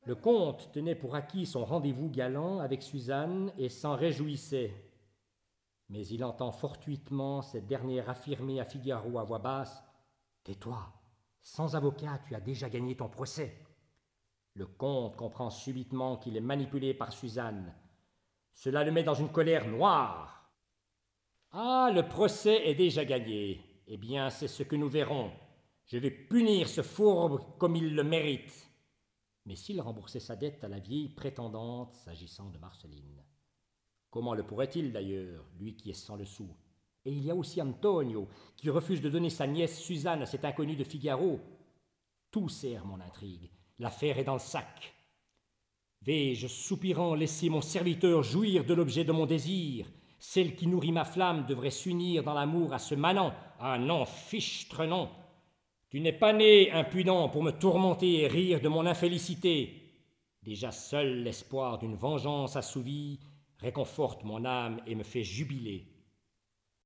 Le comte tenait pour acquis son rendez-vous galant avec Suzanne et s'en réjouissait. Mais il entend fortuitement cette dernière affirmer à Figaro à voix basse « Tais-toi, sans avocat, tu as déjà gagné ton procès. » Le comte comprend subitement qu'il est manipulé par Suzanne. Cela le met dans une colère noire. « Ah, le procès est déjà gagné. Eh bien, c'est ce que nous verrons. Je vais punir ce fourbe comme il le mérite. » Mais s'il remboursait sa dette à la vieille prétendante s'agissant de Marceline. Comment le pourrait-il d'ailleurs, lui qui est sans le sou? Et il y a aussi Antonio, qui refuse de donner sa nièce Suzanne à cet inconnu de Figaro. Tout sert mon intrigue. L'affaire est dans le sac. Vais-je, soupirant, laisser mon serviteur jouir de l'objet de mon désir? Celle qui nourrit ma flamme devrait s'unir dans l'amour à ce manant. Ah non, fichtre non! Tu n'es pas né, impudent, pour me tourmenter et rire de mon infélicité. Déjà seul l'espoir d'une vengeance assouvie réconforte mon âme et me fait jubiler.